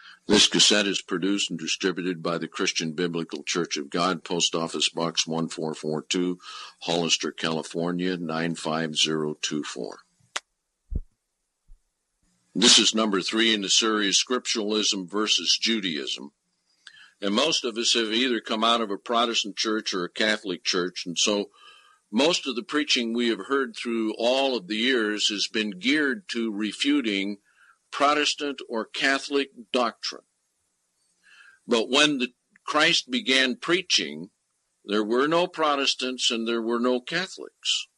This cassette is produced and distributed by the Christian Biblical Church of God, Post Office Box 1442, Hollister, California, 95024. This is number 3 in the series, Scripturalism versus Judaism. And most of us have either come out of a Protestant church or a Catholic church, and so most of the preaching we have heard through all of the years has been geared to refuting Protestant or Catholic doctrine. But when Christ began preaching, there were no Protestants and there were no Catholics.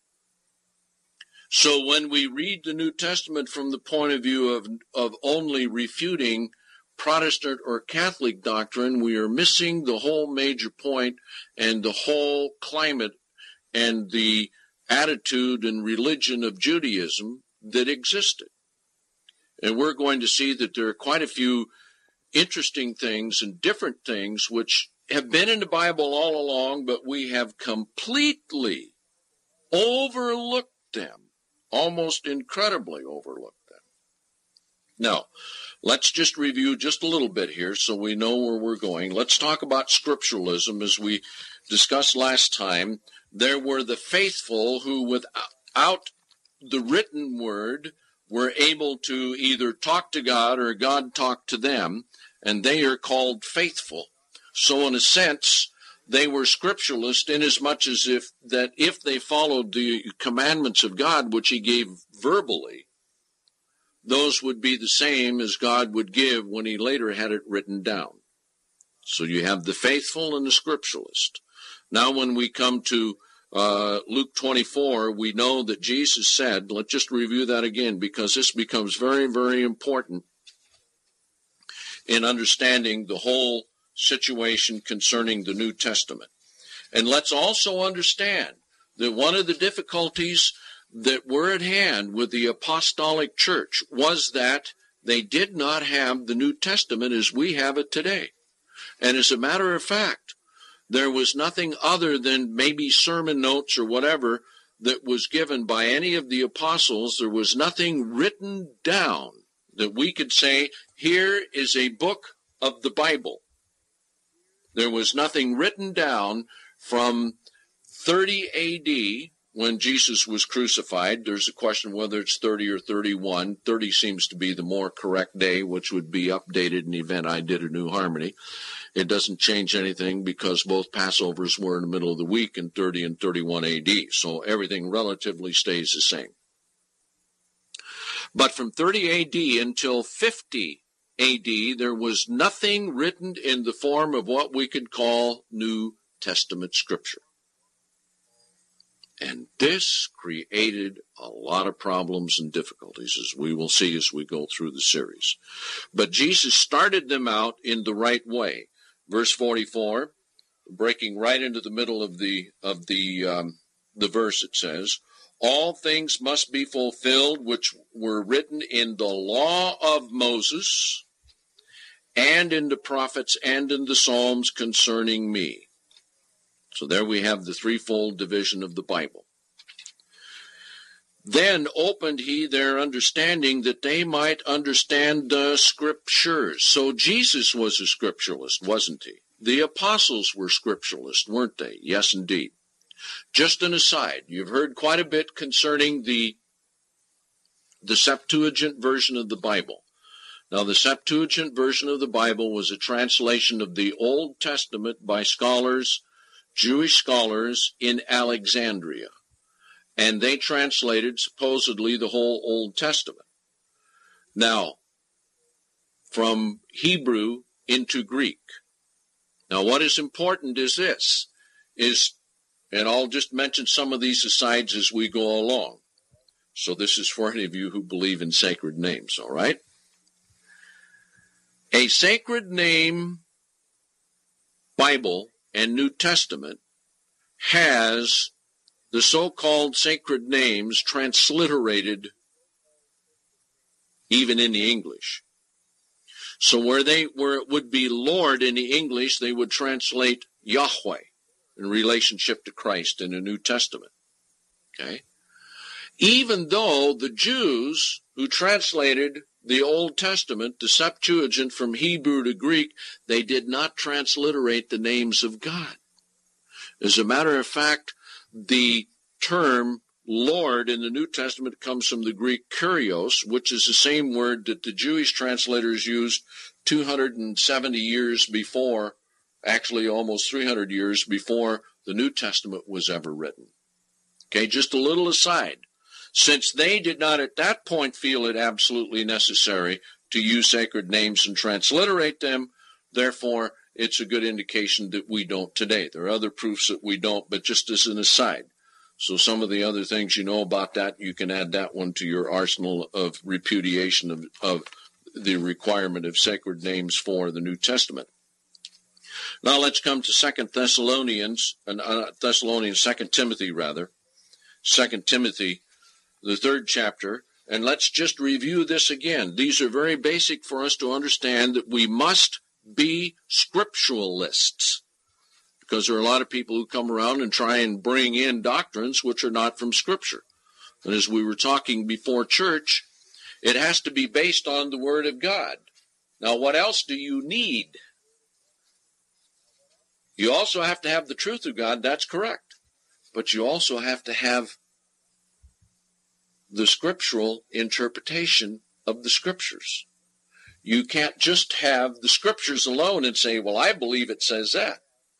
So when we read the New Testament from the point of view of only refuting Protestant or Catholic doctrine, we are missing the whole major point and the whole climate and the attitude and religion of Judaism that existed. And we're going to see that there are quite a few interesting things and different things which have been in the Bible all along, but we have completely overlooked them, almost incredibly overlooked them. Now, let's just review just a little bit here so we know where we're going. Let's talk about scripturalism. As we discussed last time, there were the faithful who, without the written word, were able to either talk to God or God talked to them, and they are called faithful. So in a sense, they were scripturalists inasmuch as if they followed the commandments of God, which he gave verbally, those would be the same as God would give when he later had it written down. So you have the faithful and the scripturalist. Now when we come to Luke 24, we know that Jesus said, let's just review that again, because this becomes very, very important in understanding the whole situation concerning the New Testament. And let's also understand that one of the difficulties that were at hand with the apostolic church was that they did not have the New Testament as we have it today. And as a matter of fact, there was nothing other than maybe sermon notes or whatever that was given by any of the apostles. There was nothing written down that we could say, here is a book of the Bible. There was nothing written down from 30 A.D., when Jesus was crucified. There's a question whether it's 30 or 31. 30 seems to be the more correct day, which would be updated in the event I did a New Harmony. It doesn't change anything because both Passovers were in the middle of the week in 30 and 31 A.D., so everything relatively stays the same. But from 30 A.D. until 50 A.D., there was nothing written in the form of what we could call New Testament Scripture. And this created a lot of problems and difficulties, as we will see as we go through the series. But Jesus started them out in the right way. Verse 44, breaking right into the middle of the verse, it says, all things must be fulfilled which were written in the law of Moses and in the prophets and in the Psalms concerning me. So there we have the threefold division of the Bible. Then opened he their understanding that they might understand the Scriptures. So Jesus was a scripturalist, wasn't he? The apostles were scripturalists, weren't they? Yes, indeed. Just an aside, you've heard quite a bit concerning the Septuagint version of the Bible. Now, the Septuagint version of the Bible was a translation of the Old Testament by scholars, Jewish scholars in Alexandria. And they translated, supposedly, the whole Old Testament. Now, from Hebrew into Greek. Now, what is important is this, and I'll just mention some of these asides as we go along. So this is for any of you who believe in sacred names, all right? A sacred name Bible and New Testament has the so-called sacred names transliterated even in the English. So where it would be Lord in the English, they would translate Yahweh in relationship to Christ in the New Testament. Okay? Even though the Jews who translated the Old Testament, the Septuagint from Hebrew to Greek, they did not transliterate the names of God. As a matter of fact, the term Lord in the New Testament comes from the Greek kurios, which is the same word that the Jewish translators used 270 years before, actually almost 300 years before the New Testament was ever written. Okay, just a little aside. Since they did not at that point feel it absolutely necessary to use sacred names and transliterate them, therefore it's a good indication that we don't today. There are other proofs that we don't, but just as an aside. So some of the other things you know about that, you can add that one to your arsenal of repudiation of the requirement of sacred names for the New Testament. Now let's come to 2 Timothy, 2 Timothy, the 3rd chapter, and let's just review this again. These are very basic for us to understand that we must be scripturalists, because there are a lot of people who come around and try and bring in doctrines which are not from Scripture. And as we were talking before church, it has to be based on the Word of God. Now, what else do you need? You also have to have the truth of God, that's correct. But you also have to have the scriptural interpretation of the Scriptures. You can't just have the Scriptures alone and say, well, I believe it says that.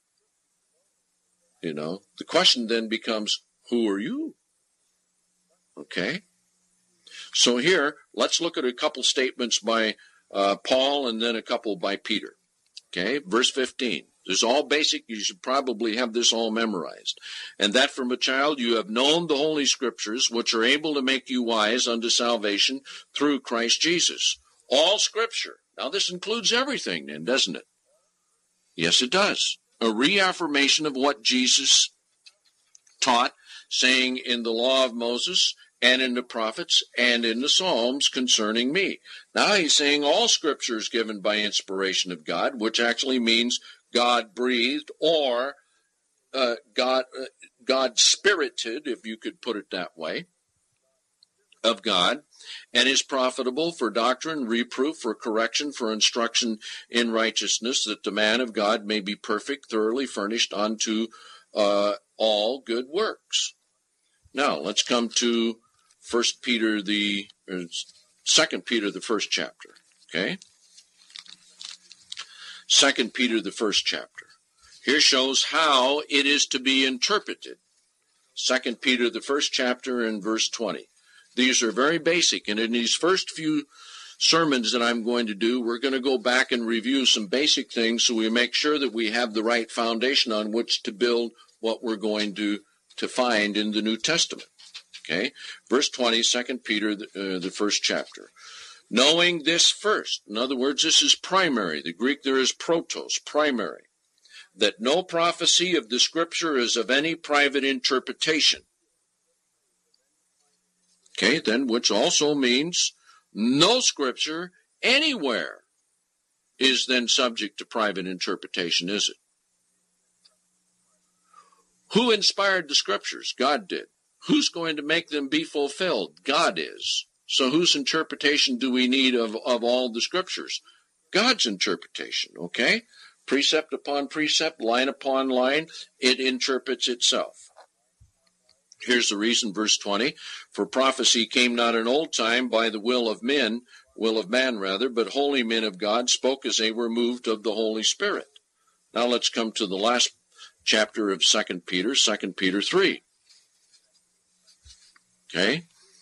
You know, the question then becomes, who are you? Okay. So here, let's look at a couple statements by Paul and then a couple by Peter. Okay, verse 15. This is all basic. You should probably have this all memorized. And that from a child you have known the Holy Scriptures, which are able to make you wise unto salvation through Christ Jesus. All Scripture. Now this includes everything then, doesn't it? Yes, it does. A reaffirmation of what Jesus taught, saying in the law of Moses and in the prophets and in the Psalms concerning me. Now he's saying all Scripture is given by inspiration of God, which actually means God breathed or God spirited, if you could put it that way, of God, and is profitable for doctrine, reproof, for correction, for instruction in righteousness, that the man of God may be perfect, thoroughly furnished unto all good works. Now, let's come to 2 Peter, the 1st chapter. Okay? 2 Peter, the 1st chapter. Here shows how it is to be interpreted. 2 Peter, the 1st chapter, and verse 20. These are very basic, and in these first few sermons that I'm going to do, we're going to go back and review some basic things so we make sure that we have the right foundation on which to build what we're going to find in the New Testament. Okay? Verse 20, 2 Peter, the 1st chapter. Knowing this first, in other words, this is primary. The Greek there is protos, primary. That no prophecy of the Scripture is of any private interpretation. Okay, then, which also means no Scripture anywhere is then subject to private interpretation, is it? Who inspired the Scriptures? God did. Who's going to make them be fulfilled? God is. So whose interpretation do we need of all the Scriptures? God's interpretation, okay? Precept upon precept, line upon line, it interprets itself. Here's the reason, verse 20. For prophecy came not in old time by the will of man, but holy men of God spoke as they were moved of the Holy Spirit. Now let's come to the last chapter of 2 Peter 3. Okay?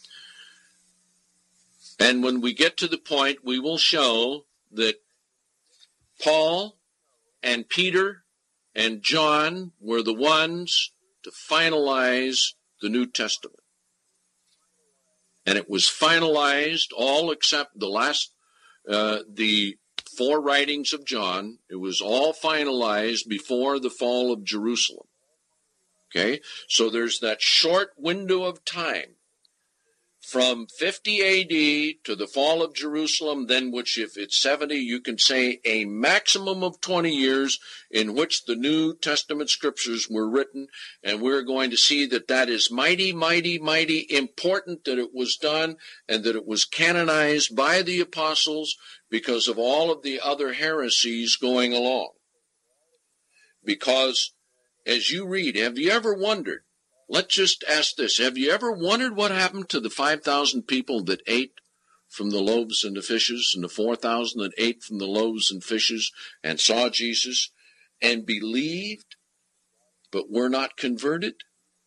And when we get to the point, we will show that Paul and Peter and John were the ones to finalize the New Testament. And it was finalized all except the last, the 4 writings of John. It was all finalized before the fall of Jerusalem. Okay? So there's that short window of time from 50 A.D. to the fall of Jerusalem, then which if it's 70, you can say a maximum of 20 years in which the New Testament scriptures were written, and we're going to see that that is mighty, mighty, mighty important that it was done and that it was canonized by the apostles because of all of the other heresies going along. Because as you read, have you ever wondered, let's just ask this. Have you ever wondered what happened to the 5,000 people that ate from the loaves and the fishes, and the 4,000 that ate from the loaves and fishes and saw Jesus and believed but were not converted?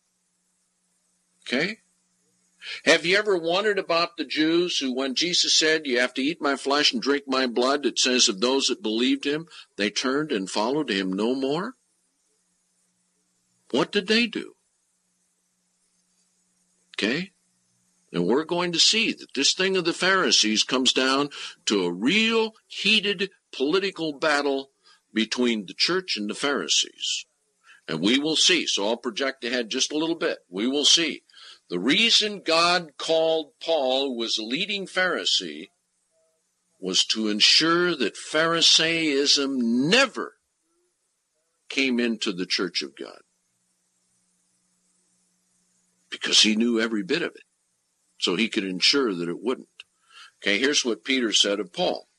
Okay? Have you ever wondered about the Jews who, when Jesus said, you have to eat my flesh and drink my blood, it says of those that believed him, they turned and followed him no more? What did they do? Okay? And we're going to see that this thing of the Pharisees comes down to a real heated political battle between the church and the Pharisees. And we will see. So I'll project ahead just a little bit. We will see. The reason God called Paul, who was a leading Pharisee, was to ensure that Pharisaism never came into the church of God. Because he knew every bit of it. So he could ensure that it wouldn't. Okay, here's what Peter said of Paul.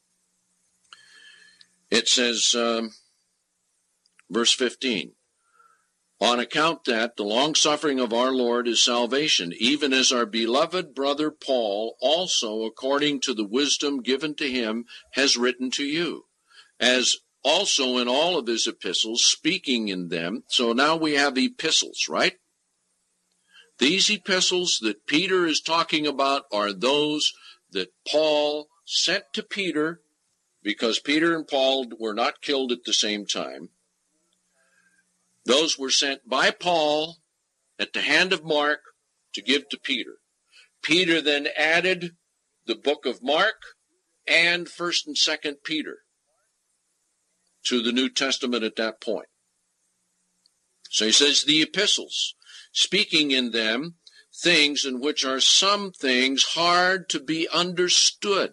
It says, verse 15, on account that the long-suffering of our Lord is salvation, even as our beloved brother Paul also, according to the wisdom given to him, has written to you, as also in all of his epistles, speaking in them. So now we have epistles, right? These epistles that Peter is talking about are those that Paul sent to Peter, because Peter and Paul were not killed at the same time. Those were sent by Paul at the hand of Mark to give to Peter. Peter then added the book of Mark and 1st and 2nd Peter to the New Testament at that point. So he says the epistles, speaking in them things in which are some things hard to be understood,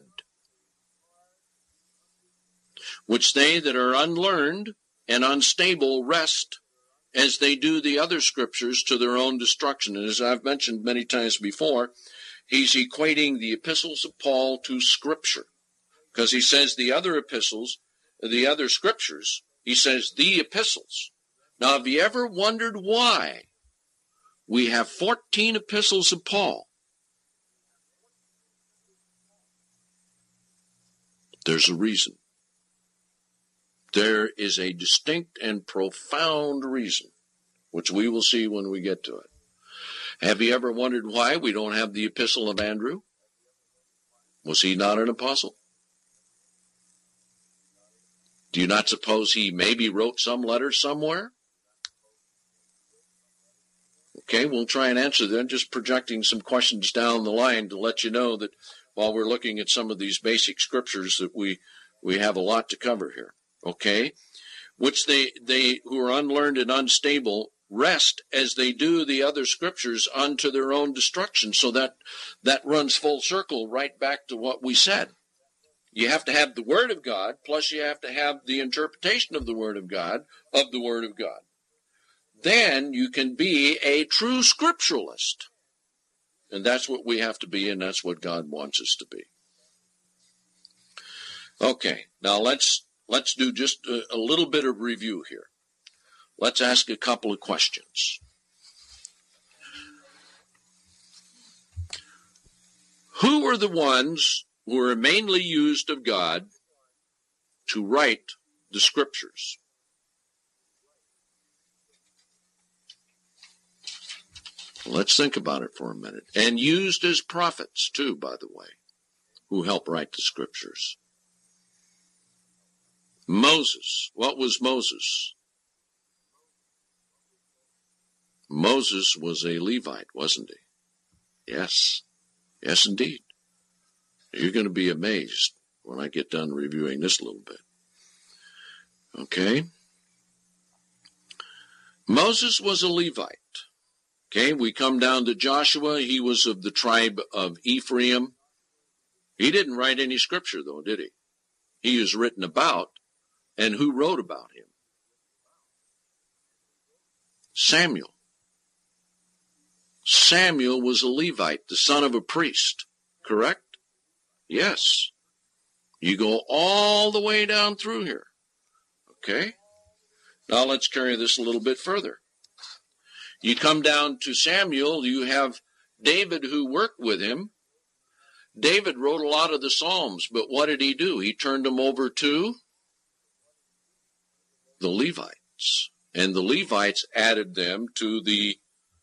which they that are unlearned and unstable wrest, as they do the other scriptures, to their own destruction. And as I've mentioned many times before, he's equating the epistles of Paul to scripture, because he says the other epistles, the other scriptures, he says the epistles. Now, have you ever wondered why we have 14 epistles of Paul? There's a reason. There is a distinct and profound reason, which we will see when we get to it. Have you ever wondered why we don't have the epistle of Andrew? Was he not an apostle? Do you not suppose he maybe wrote some letter somewhere? Okay, we'll try and answer them, just projecting some questions down the line to let you know that while we're looking at some of these basic scriptures that we have a lot to cover here. Okay, which they who are unlearned and unstable rest, as they do the other scriptures, unto their own destruction. So that runs full circle right back to what we said. You have to have the Word of God, plus you have to have the interpretation of the Word of God, Then you can be a true scripturalist. And that's what we have to be, and that's what God wants us to be. Okay, now let's do just a little bit of review here. Let's ask a couple of questions. Who are the ones who are mainly used of God to write the scriptures? Let's think about it for a minute. And used as prophets, too, by the way, who help write the scriptures. Moses. What was Moses? Moses was a Levite, wasn't he? Yes. Yes, indeed. You're going to be amazed when I get done reviewing this a little bit. Okay? Moses was a Levite. Okay, we come down to Joshua. He was of the tribe of Ephraim. He didn't write any scripture, though, did he? He is written about. And who wrote about him? Samuel. Samuel was a Levite, the son of a priest, correct? Yes. You go all the way down through here. Okay? Now let's carry this a little bit further. You come down to Samuel, you have David who worked with him. David wrote a lot of the Psalms, but what did he do? He turned them over to the Levites. And the Levites added them to the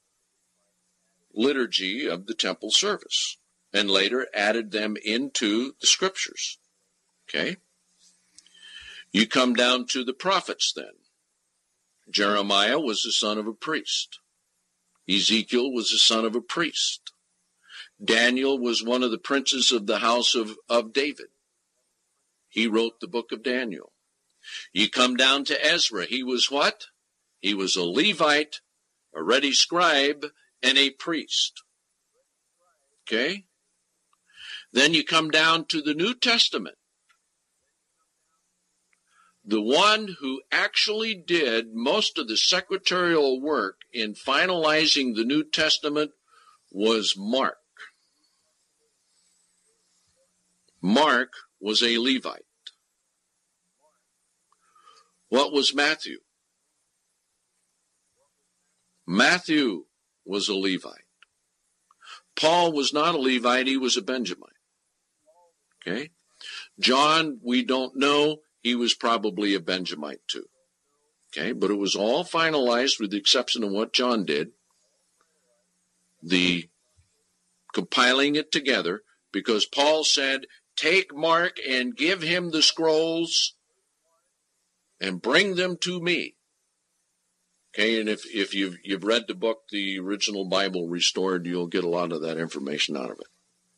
liturgy of the temple service, and later added them into the scriptures. Okay? You come down to the prophets then. Jeremiah was the son of a priest. Ezekiel was the son of a priest. Daniel was one of the princes of the house of David. He wrote the book of Daniel. You come down to Ezra. He was what? He was a Levite, a ready scribe, and a priest. Okay? Then you come down to the New Testament. The one who actually did most of the secretarial work in finalizing the New Testament was Mark. Mark was a Levite. What was Matthew? Matthew was a Levite. Paul was not a Levite, he was a Benjamite. Okay? John, we don't know, he was probably a Benjamite too. Okay? But it was all finalized with the exception of what John did. The compiling it together, because Paul said, take Mark and give him the scrolls and bring them to me. Okay, and if you've read the book, The Original Bible Restored, you'll get a lot of that information out of it.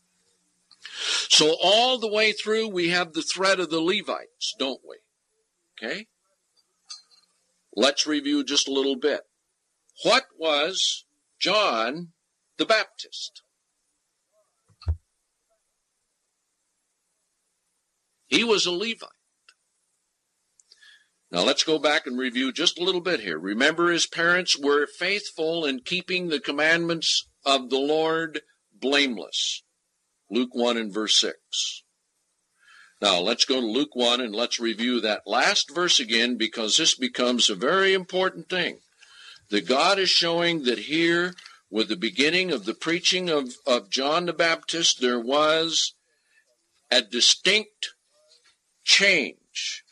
So all the way through, we have the thread of the Levites, don't we? Okay? Let's review just a little bit. What was John the Baptist? He was a Levite. Now let's go back and review just a little bit here. Remember, his parents were faithful in keeping the commandments of the Lord blameless. Luke 1 and verse 6. Now let's go to Luke 1 and let's review that last verse again, because this becomes a very important thing. That God is showing that here, with the beginning of the preaching of John the Baptist, there was a distinct change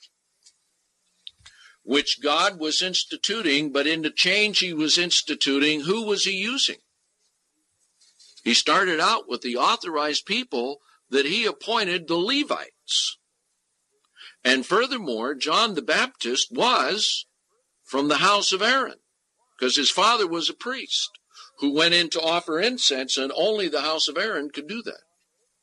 which God was instituting, but in the change he was instituting, who was he using? He started out with the authorized people that he appointed, the Levites. And furthermore, John the Baptist was from the house of Aaron, because his father was a priest who went in to offer incense, and only the house of Aaron could do that.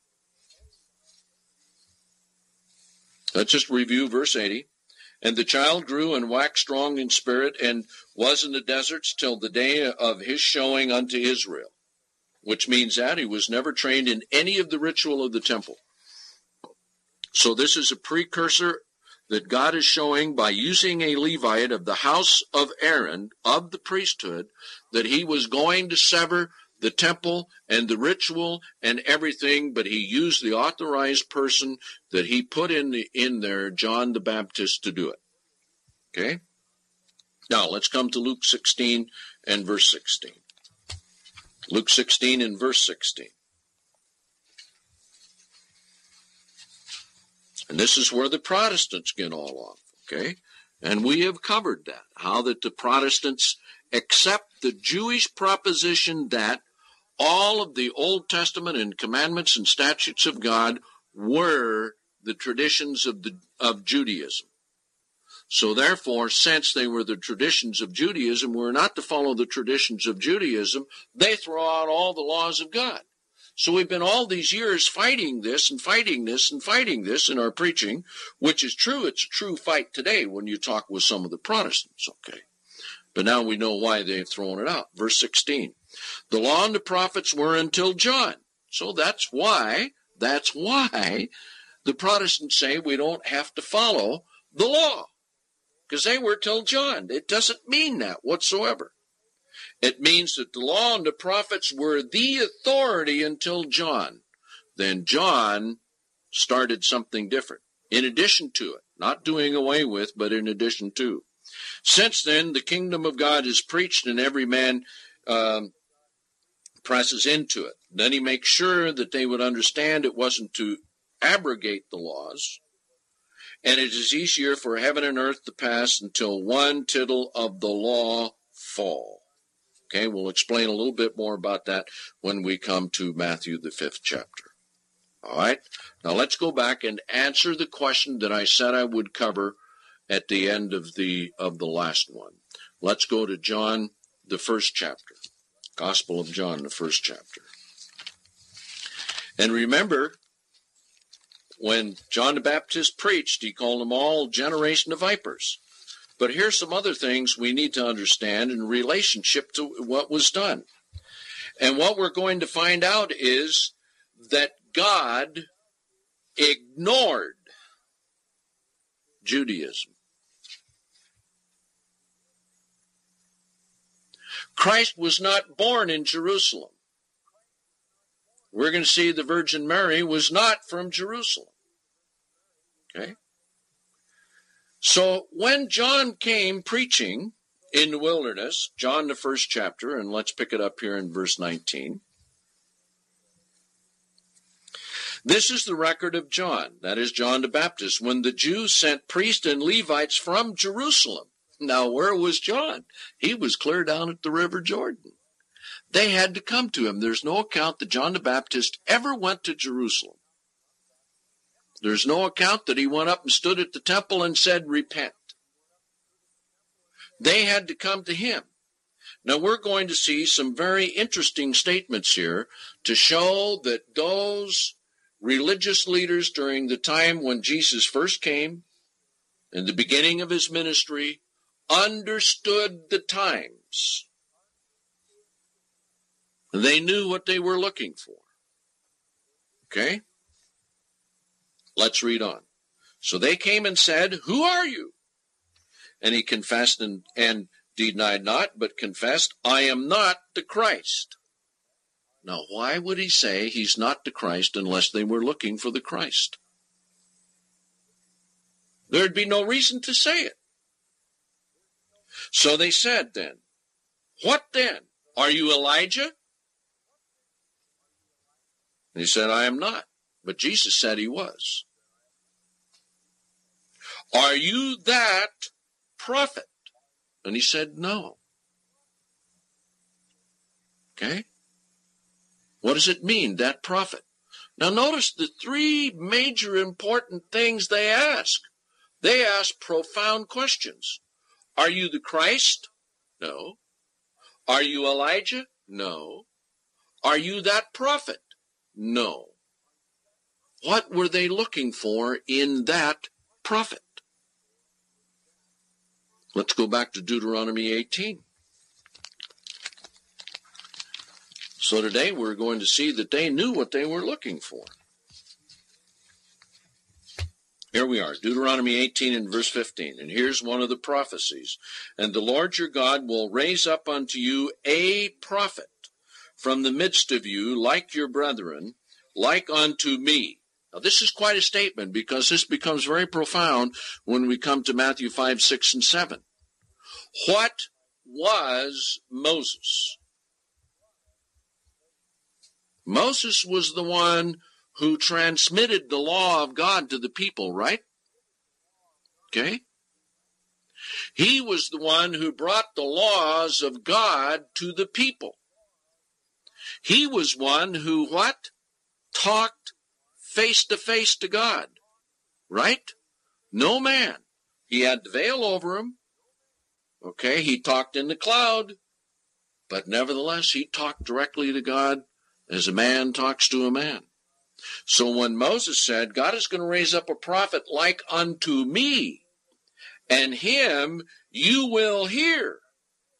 Let's just review verse 80. And the child grew and waxed strong in spirit, and was in the deserts till the day of his showing unto Israel. Which means that he was never trained in any of the ritual of the temple. So this is a precursor that God is showing by using a Levite of the house of Aaron, of the priesthood, that he was going to sever the temple and the ritual and everything, but he used the authorized person that he put in there, John the Baptist, to do it. Okay? Now, let's come to Luke 16 and verse 16. Luke 16 and verse 16. And this is where the Protestants get all off, okay? And we have covered that, how that the Protestants accept the Jewish proposition that all of the Old Testament and commandments and statutes of God were the traditions of Judaism. So therefore, since they were the traditions of Judaism, we're not to follow the traditions of Judaism. They throw out all the laws of God. So we've been all these years fighting this and fighting this and fighting this in our preaching, which is true. It's a true fight today when you talk with some of the Protestants, okay? But now we know why they've thrown it out. Verse 16. The law and the prophets were until John. So that's why the Protestants say we don't have to follow the law, because they were till John. It doesn't mean that whatsoever. It means that the law and the prophets were the authority until John. Then John started something different, in addition to it, not doing away with, but in addition to. Since then, the kingdom of God is preached, and every man presses into it. Then he makes sure that they would understand it wasn't to abrogate the laws, and it is easier for heaven and earth to pass until one tittle of the law fall. Okay, we'll explain a little bit more about that when we come to Matthew, the 5th chapter. All right, now let's go back and answer the question that I said I would cover at the end of the last one. Let's go to John, the 1st chapter. Gospel of John, the 1st chapter. And remember, when John the Baptist preached, he called them all generation of vipers. But here's some other things we need to understand in relationship to what was done. And what we're going to find out is that God ignored Judaism. Christ was not born in Jerusalem. We're going to see the Virgin Mary was not from Jerusalem. Okay? So when John came preaching in the wilderness, John the 1st chapter, and let's pick it up here in verse 19. This is the record of John, that is John the Baptist, when the Jews sent priests and Levites from Jerusalem. Now, where was John? He was clear down at the River Jordan. They had to come to him. There's no account that John the Baptist ever went to Jerusalem. There's no account that he went up and stood at the temple and said, repent. They had to come to him. Now, we're going to see some very interesting statements here to show that those religious leaders during the time when Jesus first came, in the beginning of his ministry, understood the times. They knew what they were looking for. Okay? Let's read on. So they came and said, who are you? And he confessed and denied not, but confessed, I am not the Christ. Now, why would he say he's not the Christ unless they were looking for the Christ? There'd be no reason to say it. So they said then, what then? Are you Elijah? And he said, I am not. But Jesus said he was. Are you that prophet? And he said, no. Okay? What does it mean, that prophet? Now notice the three major important things they ask. They ask profound questions. Are you the Christ? No. Are you Elijah? No. Are you that prophet? No. What were they looking for in that prophet? Let's go back to Deuteronomy 18. So today we're going to see that they knew what they were looking for. Here we are, Deuteronomy 18 and verse 15. And here's one of the prophecies. And the Lord your God will raise up unto you a prophet from the midst of you, like your brethren, like unto me. Now this is quite a statement, because this becomes very profound when we come to Matthew 5, 6, and 7. What was Moses? Moses was the one who transmitted the law of God to the people, right? Okay? He was the one who brought the laws of God to the people. He was one who what? Talked face to face to God, right? No man. He had the veil over him. Okay, he talked in the cloud, but nevertheless he talked directly to God as a man talks to a man. So when Moses said, God is going to raise up a prophet like unto me, and him you will hear.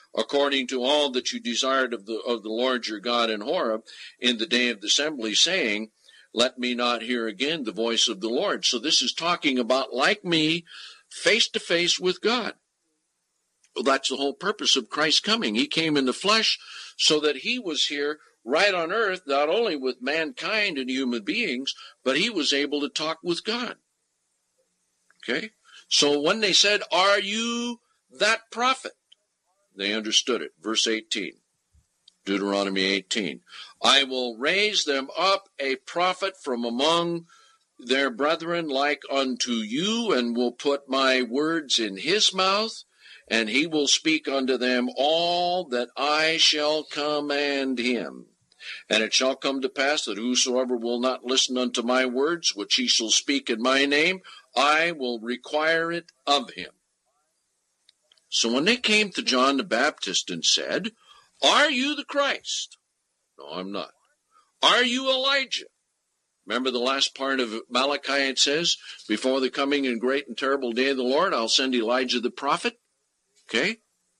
according to all that you desired of the Lord your God in Horeb in the day of the assembly, saying, let me not hear again the voice of the Lord. So this is talking about, like me, face to face with God. Well, that's the whole purpose of Christ's coming. He came in the flesh so that he was here right on earth, not only with mankind and human beings, but he was able to talk with God. Okay? So when they said, are you that prophet? They understood it. Verse 18, Deuteronomy 18. I will raise them up a prophet from among their brethren like unto you, and will put my words in his mouth, and he will speak unto them all that I shall command him. And it shall come to pass that whosoever will not listen unto my words, which he shall speak in my name, I will require it of him. So when they came to John the Baptist and said, are you the Christ? No, I'm not. Are you Elijah? Remember the last part of Malachi, it says, before the coming and great and terrible day of the Lord, I'll send Elijah the prophet. Okay?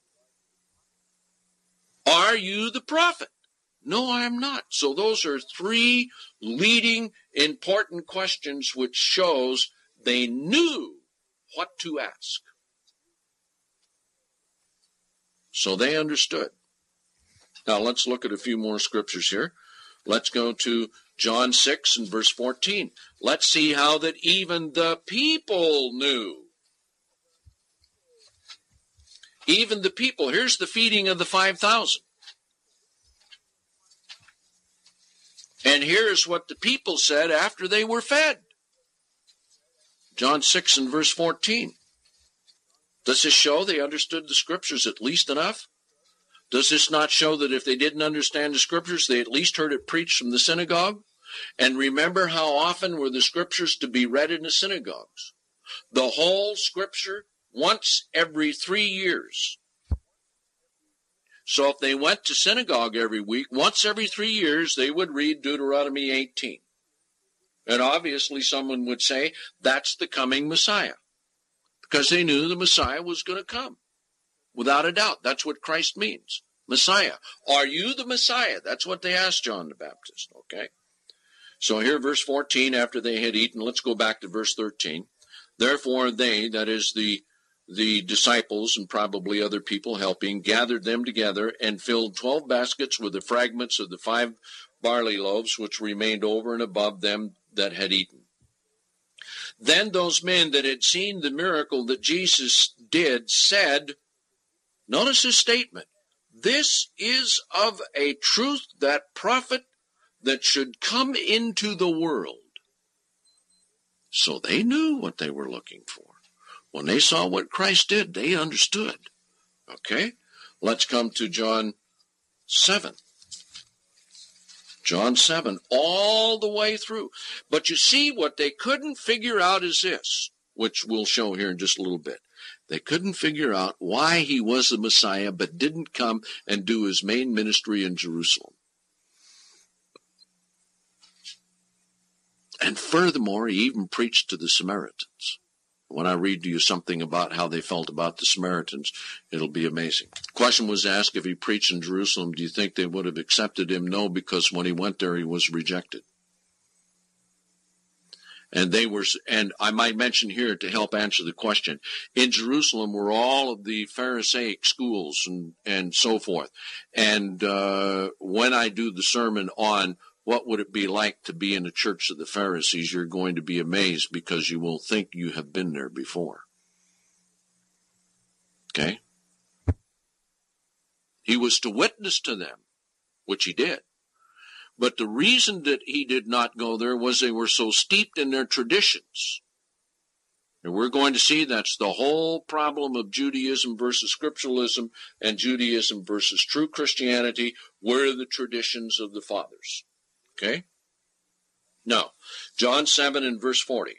Are you the prophet? No, I am not. So those are three leading important questions which shows they knew what to ask. So they understood. Now let's look at a few more scriptures here. Let's go to John 6 and verse 14. Let's see how that even the people knew. Even the people. Here's the feeding of the 5,000. And here's what the people said after they were fed. John 6 and verse 14. Does this show they understood the scriptures at least enough? Does this not show that if they didn't understand the scriptures, they at least heard it preached from the synagogue? And remember how often were the scriptures to be read in the synagogues? The whole scripture once every 3 years. So if they went to synagogue every week, once every 3 years, they would read Deuteronomy 18. And obviously someone would say, that's the coming Messiah. Because they knew the Messiah was going to come. Without a doubt, that's what Christ means. Messiah. Are you the Messiah? That's what they asked John the Baptist. Okay. So here, verse 14, after they had eaten, let's go back to verse 13. Therefore they, that is the disciples and probably other people helping, gathered them together and filled 12 baskets with the fragments of the 5 barley loaves which remained over and above them that had eaten. Then those men that had seen the miracle that Jesus did said, notice his statement, this is of a truth that prophet that should come into the world. So they knew what they were looking for. When they saw what Christ did, they understood. Okay? Let's come to John 7. John 7, all the way through. But you see, what they couldn't figure out is this, which we'll show here in just a little bit. They couldn't figure out why he was the Messiah, but didn't come and do his main ministry in Jerusalem. And furthermore, he even preached to the Samaritans. When I read to you something about how they felt about the Samaritans, it'll be amazing. The question was asked, if he preached in Jerusalem, do you think they would have accepted him? No, because when he went there, he was rejected. And I might mention here to help answer the question, in Jerusalem were all of the Pharisaic schools and so forth. And when I do the sermon on what would it be like to be in the church of the Pharisees, you're going to be amazed because you will think you have been there before. Okay? He was to witness to them, which he did. But the reason that he did not go there was they were so steeped in their traditions. And we're going to see that's the whole problem of Judaism versus scripturalism and Judaism versus true Christianity. Were the traditions of the fathers. Okay? Now, John 7 and verse 40.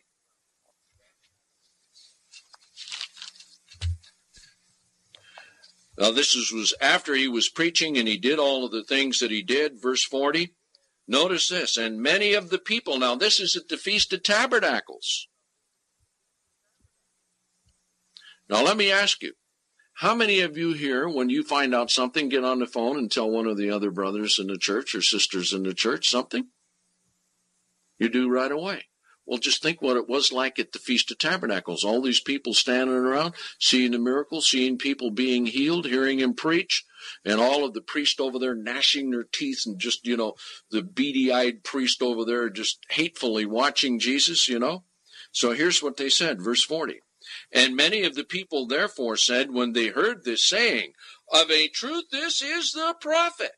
Now, this was after he was preaching and he did all of the things that he did. Verse 40. Notice this. And many of the people, now this is at the Feast of Tabernacles. Now, let me ask you, How many of you here, when you find out something, get on the phone and tell one of the other brothers in the church or sisters in the church something? You do right away. Well, just think what it was like at the Feast of Tabernacles. All these people standing around, seeing the miracle, seeing people being healed, hearing him preach, and all of the priests over there gnashing their teeth and just, the beady-eyed priest over there just hatefully watching Jesus, So here's what they said, verse 40. And many of the people therefore said, when they heard this saying, of a truth this is the prophet.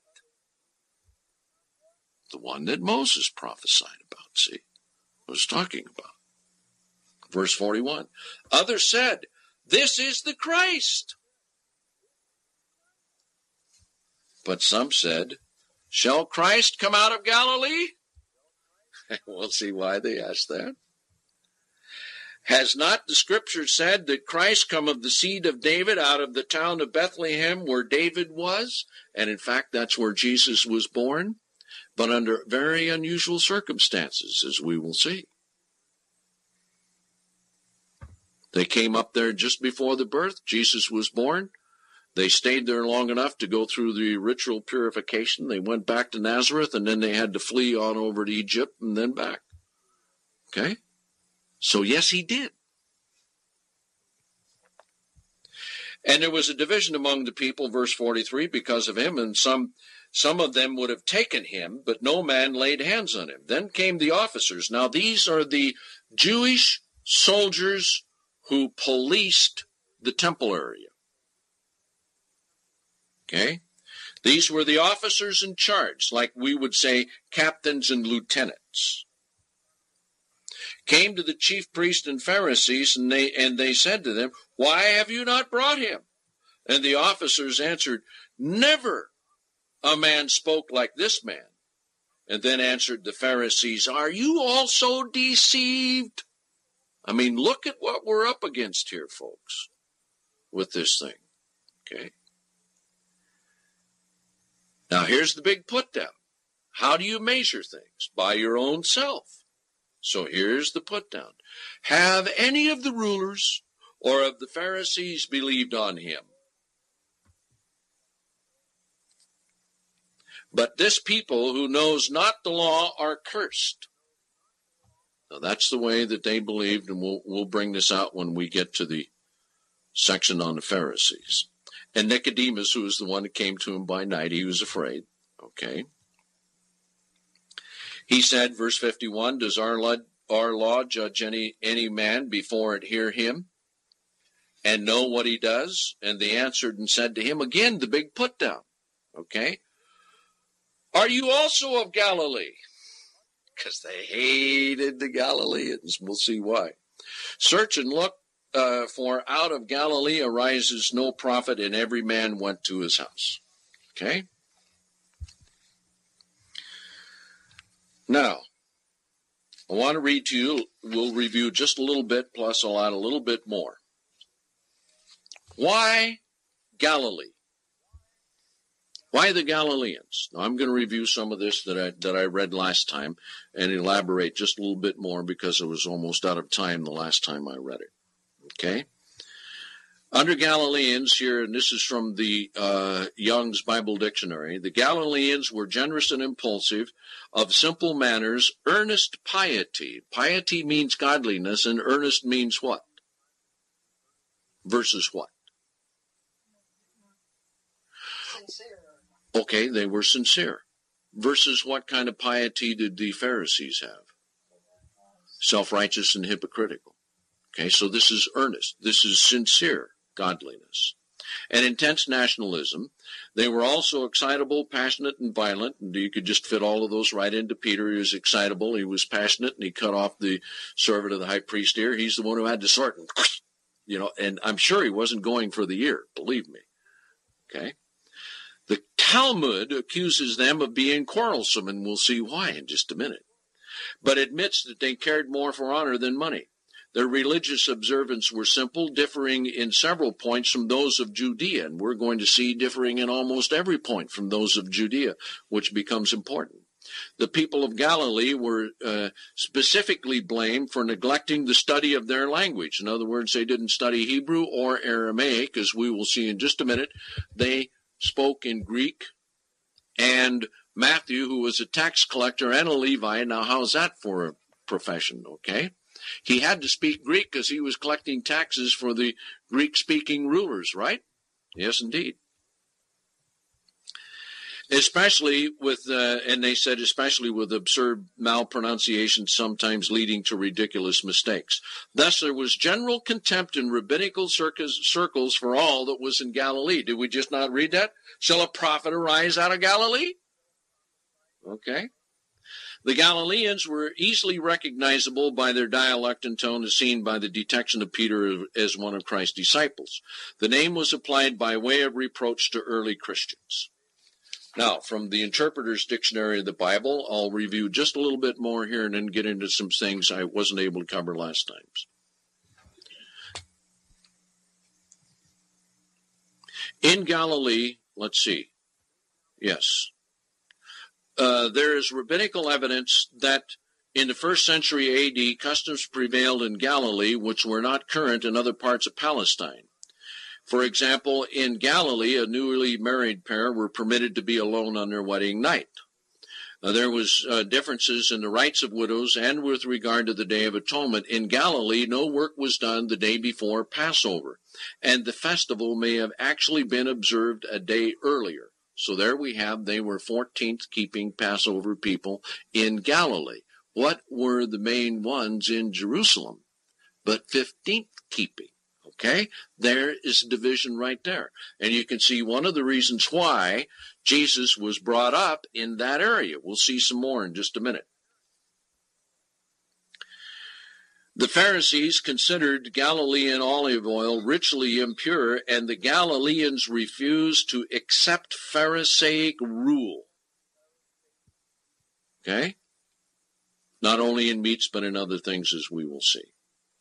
The one that Moses prophesied about, see, was talking about. Verse 41. Others said, this is the Christ. But some said, shall Christ come out of Galilee? We'll see why they asked that. Has not the scripture said that Christ come of the seed of David out of the town of Bethlehem where David was? And in fact, that's where Jesus was born, but under very unusual circumstances, as we will see. They came up there just before the birth. Jesus was born. They stayed there long enough to go through the ritual purification. They went back to Nazareth, and then they had to flee on over to Egypt and then back. Okay? So yes, he did. And there was a division among the people, verse 43, because of him, and some of them would have taken him, but no man laid hands on him. Then came the officers. Now these are the Jewish soldiers who policed the temple area. Okay? These were the officers in charge, like we would say captains and lieutenants. Came to the chief priests and Pharisees, and they said to them, why have you not brought him? And the officers answered, never a man spoke like this man. And then answered the Pharisees, are you also deceived? I mean, look at what we're up against here, folks, with this thing. Okay? Now, here's the big put down. How do you measure things? By your own self. So here's the put down. Have any of the rulers or of the Pharisees believed on him? But this people who knows not the law are cursed. Now that's the way that they believed, and we'll bring this out when we get to the section on the Pharisees. And Nicodemus, who was the one that came to him by night, he was afraid. Okay. He said, verse 51, does our law judge any man before it hear him and know what he does? And they answered and said to him, again, the big put down. Okay. Are you also of Galilee? Because they hated the Galileans. We'll see why. Search and look, for out of Galilee arises no prophet, and every man went to his house. Okay. Now, I want to read to you, we'll review just a little bit, plus I'll add a little bit more. Why Galilee? Why the Galileans? Now, I'm going to review some of this that I read last time and elaborate just a little bit more because I was almost out of time the last time I read it. Okay? Under Galileans here, and this is from the Young's Bible Dictionary, the Galileans were generous and impulsive, of simple manners, earnest piety. Piety means godliness, and earnest means what? Versus what? Sincere. Okay, they were sincere. Versus what kind of piety did the Pharisees have? Self-righteous and hypocritical. Okay, so this is earnest. This is sincere godliness. And intense nationalism. They were also excitable, passionate, and violent. And you could just fit all of those right into Peter. He was excitable, he was passionate, and he cut off the servant of the high priest ear. He's the one who had the sword, and I'm sure he wasn't going for the ear, believe me. Okay? The Talmud accuses them of being quarrelsome, and we'll see why in just a minute, but admits that they cared more for honor than money. Their religious observance were simple, differing in several points from those of Judea, and we're going to see differing in almost every point from those of Judea, which becomes important. The people of Galilee were specifically blamed for neglecting the study of their language. In other words, they didn't study Hebrew or Aramaic, as we will see in just a minute. They spoke in Greek. And Matthew, who was a tax collector and a Levite, now how's that for a profession, okay? He had to speak Greek because he was collecting taxes for the Greek-speaking rulers, right? Yes, indeed. Especially with, and they said especially with absurd malpronunciation, sometimes leading to ridiculous mistakes. Thus, there was general contempt in rabbinical circles for all that was in Galilee. Did we just not read that? Shall a prophet arise out of Galilee? Okay. The Galileans were easily recognizable by their dialect and tone, as seen by the detection of Peter as one of Christ's disciples. The name was applied by way of reproach to early Christians. Now, from the Interpreter's Dictionary of the Bible, I'll review just a little bit more here and then get into some things I wasn't able to cover last time. In Galilee, let's see. Yes. There is rabbinical evidence that in the 1st century AD, customs prevailed in Galilee which were not current in other parts of Palestine. For example, in Galilee, a newly married pair were permitted to be alone on their wedding night. There was differences in the rights of widows and with regard to the Day of Atonement. In Galilee, no work was done the day before Passover, and the festival may have actually been observed a day earlier. So there we have, they were 14th keeping Passover people in Galilee. What were the main ones in Jerusalem? But 15th keeping. Okay, there is a division right there. And you can see one of the reasons why Jesus was brought up in that area. We'll see some more in just a minute. The Pharisees considered Galilean olive oil ritually impure, and the Galileans refused to accept Pharisaic rule. Okay? Not only in meats, but in other things, as we will see.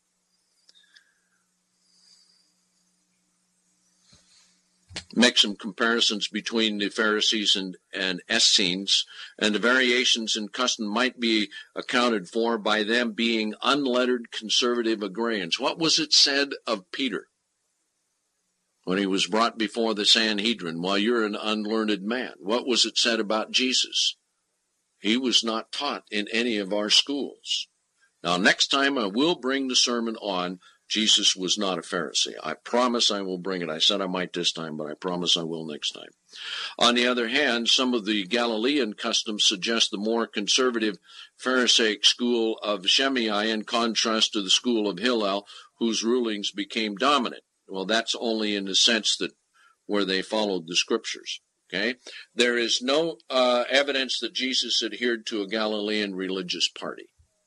Make some comparisons between the Pharisees and Essenes, and the variations in custom might be accounted for by them being unlettered conservative agrarians. What was it said of Peter when he was brought before the Sanhedrin? Well, you're an unlearned man. What was it said about Jesus? He was not taught in any of our schools. Now, next time I will bring the sermon on Jesus was not a Pharisee. I promise I will bring it. I said I might this time, but I promise I will next time. On the other hand, some of the Galilean customs suggest the more conservative Pharisaic school of Shammai in contrast to the school of Hillel, whose rulings became dominant. Well, that's only in the sense that where they followed the scriptures. Okay? There is no evidence that Jesus adhered to a Galilean religious party.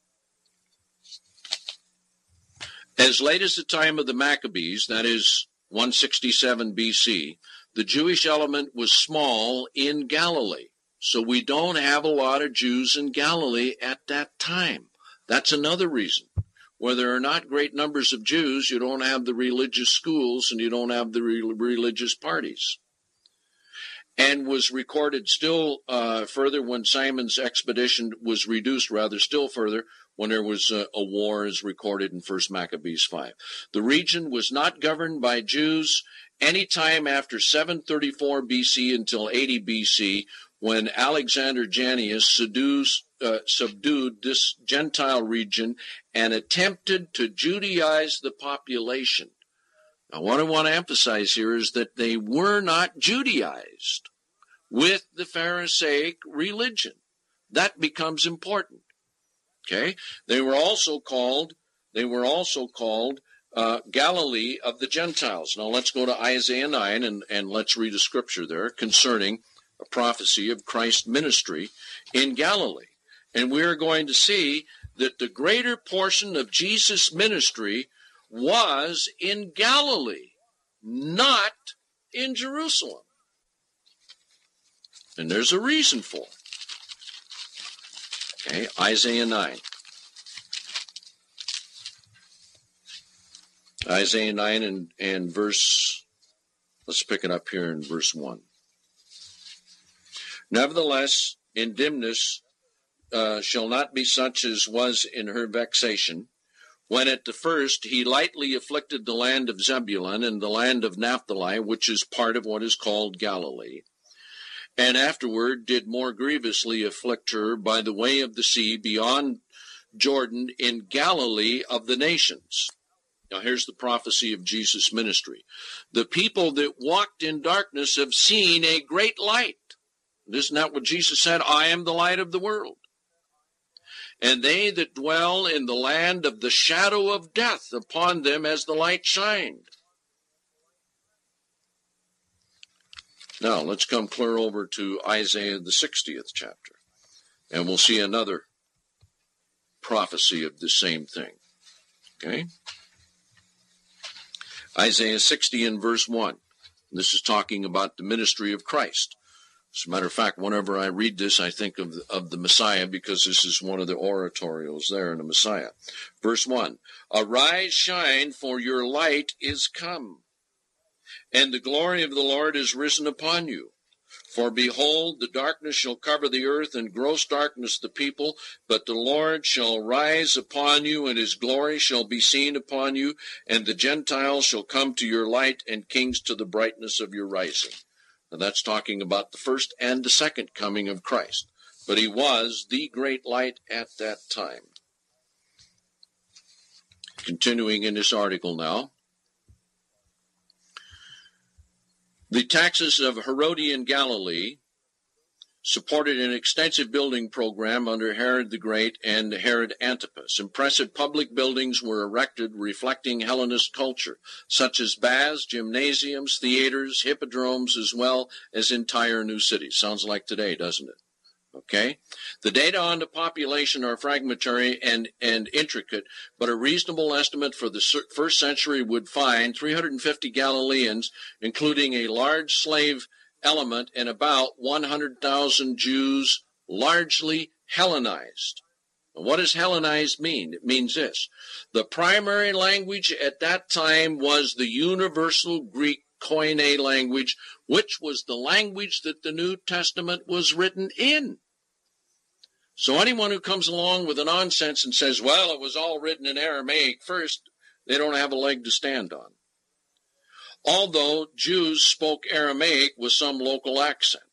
As late as the time of the Maccabees, that is 167 BC, the Jewish element was small in Galilee. So we don't have a lot of Jews in Galilee at that time. That's another reason. Where there are not great numbers of Jews, you don't have the religious schools and you don't have the religious parties. And was recorded still further when Simon's expedition was reduced, rather still further, when there was a war, as recorded in 1 Maccabees 5. The region was not governed by Jews any time after 734 BC until 80 BC, when Alexander Jannaeus subdued this Gentile region and attempted to Judaize the population. Now, what I want to emphasize here is that they were not Judaized with the Pharisaic religion. That becomes important. Okay, they were also called Galilee of the Gentiles. Now let's go to Isaiah 9 and let's read a scripture there concerning a prophecy of Christ's ministry in Galilee. And we are going to see that the greater portion of Jesus' ministry was in Galilee, not in Jerusalem. And there's a reason for it. Okay, Isaiah 9. Isaiah 9 and verse, let's pick it up here in verse 1. Nevertheless, in dimness shall not be such as was in her vexation, when at the first he lightly afflicted the land of Zebulun and the land of Naphtali, which is part of what is called Galilee, and afterward did more grievously afflict her by the way of the sea beyond Jordan in Galilee of the nations. Now here's the prophecy of Jesus' ministry. The people that walked in darkness have seen a great light. Isn't that what Jesus said? I am the light of the world. And they that dwell in the land of the shadow of death, upon them as the light shined. Now let's come clear over to Isaiah the 60th chapter, and we'll see another prophecy of the same thing. Okay? Isaiah 60 and verse 1. This is talking about the ministry of Christ. As a matter of fact, whenever I read this, I think of the Messiah, because this is one of the oratorios there in the Messiah. Verse 1, Arise, shine, for your light is come, and the glory of the Lord is risen upon you. For behold, the darkness shall cover the earth, and gross darkness the people, but the Lord shall rise upon you, and his glory shall be seen upon you, and the Gentiles shall come to your light, and kings to the brightness of your rising. Now that's talking about the first and the second coming of Christ. But he was the great light at that time. Continuing in this article now. The taxes of Herodian Galilee supported an extensive building program under Herod the Great and Herod Antipas. Impressive public buildings were erected reflecting Hellenist culture, such as baths, gymnasiums, theaters, hippodromes, as well as entire new cities. Sounds like today, doesn't it? Okay? The data on the population are fragmentary and intricate, but a reasonable estimate for the first century would find 350 Galileans, including a large slave element, and about 100,000 Jews, largely Hellenized. And what does Hellenized mean? It means this. The primary language at that time was the universal Greek Koine language, which was the language that the New Testament was written in. So anyone who comes along with a nonsense and says, well, it was all written in Aramaic first, they don't have a leg to stand on. Although Jews spoke Aramaic with some local accent.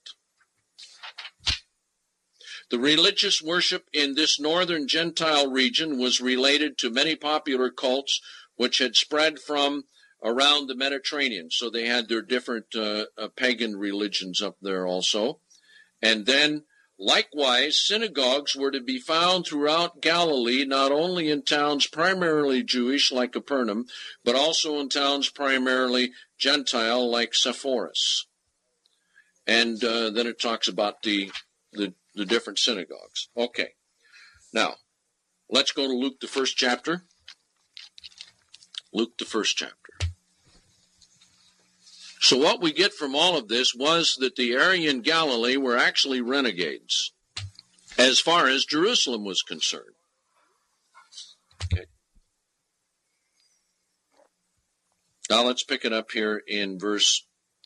The religious worship in this northern Gentile region was related to many popular cults which had spread from around the Mediterranean. So they had their different pagan religions up there also. And then likewise, synagogues were to be found throughout Galilee, not only in towns primarily Jewish, like Capernaum, but also in towns primarily Gentile, like Sepphoris. And then it talks about the different synagogues. Okay. Now, let's go to Luke, the first chapter. Luke, the first chapter. So what we get from all of this was that the Aryan Galilee were actually renegades as far as Jerusalem was concerned. Okay. Now let's pick it up here in verse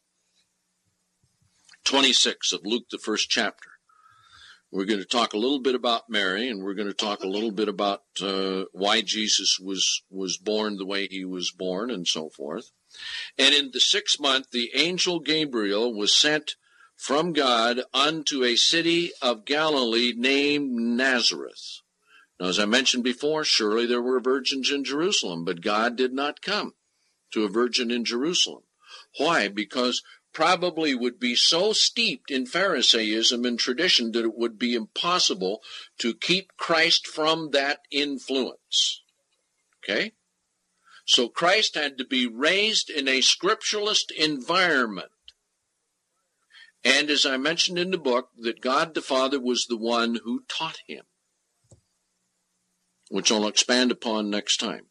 26 of Luke, the first chapter. We're going to talk a little bit about Mary, and we're going to talk a little bit about why Jesus was born the way he was born and so forth. And in the 6th month, the angel Gabriel was sent from God unto a city of Galilee named Nazareth. Now, as I mentioned before, surely there were virgins in Jerusalem, but God did not come to a virgin in Jerusalem. Why? Because probably would be so steeped in Pharisaism and tradition that it would be impossible to keep Christ from that influence. Okay? So Christ had to be raised in a scripturalist environment. And as I mentioned in the book, that God the Father was the one who taught him, which I'll expand upon next time.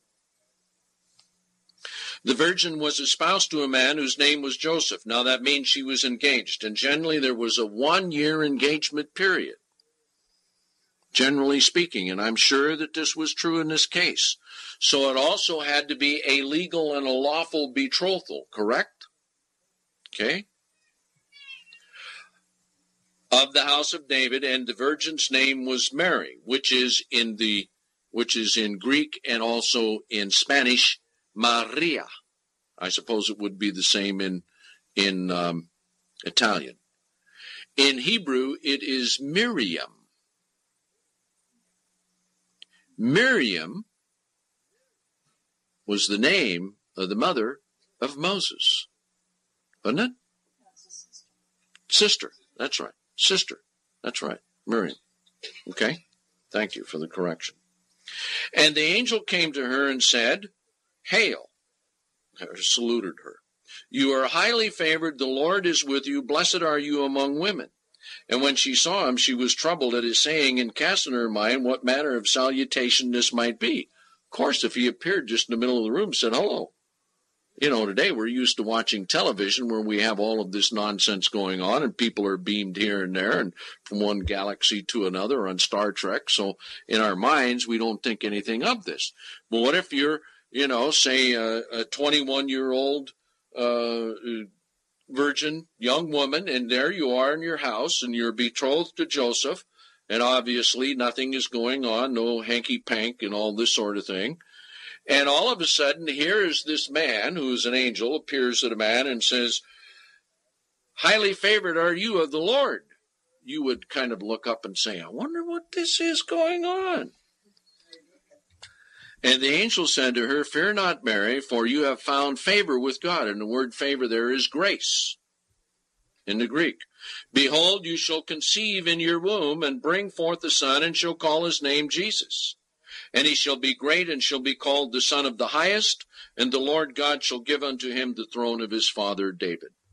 The virgin was espoused to a man whose name was Joseph. Now that means she was engaged, and generally there was a 1-year engagement period, generally speaking, and I'm sure that this was true in this case. So it also had to be a legal and a lawful betrothal, correct? Okay. of the house of David, and the virgin's name was Mary, which is in Greek and also in Spanish, Maria. I suppose it would be the same in Italian. In Hebrew, it is Miriam. Miriam was the name of the mother of Moses, wasn't it? Sister. That's right. Sister. That's right. Miriam. Okay? Thank you for the correction. And the angel came to her and said, Hail, saluted her. You are highly favored. The Lord is with you. Blessed are you among women. And when she saw him, she was troubled at his saying and cast in her mind what manner of salutation this might be. Of course, if he appeared just in the middle of the room and said, hello. You know, today we're used to watching television where we have all of this nonsense going on and people are beamed here and there and from one galaxy to another on Star Trek. So in our minds, we don't think anything of this. But what if you're, you know, say a 21-year-old virgin young woman, and there you are in your house and you're betrothed to Joseph, and obviously nothing is going on, no hanky-pank and all this sort of thing. And all of a sudden, here is this man, who is an angel, appears at a man and says, highly favored are you of the Lord. You would kind of look up and say, I wonder what this is going on. And the angel said to her, Fear not, Mary, for you have found favor with God. And the word favor there is grace in the Greek. Behold, you shall conceive in your womb and bring forth a son, and shall call his name Jesus. And he shall be great, and shall be called the Son of the Highest, and the Lord God shall give unto him the throne of his father David.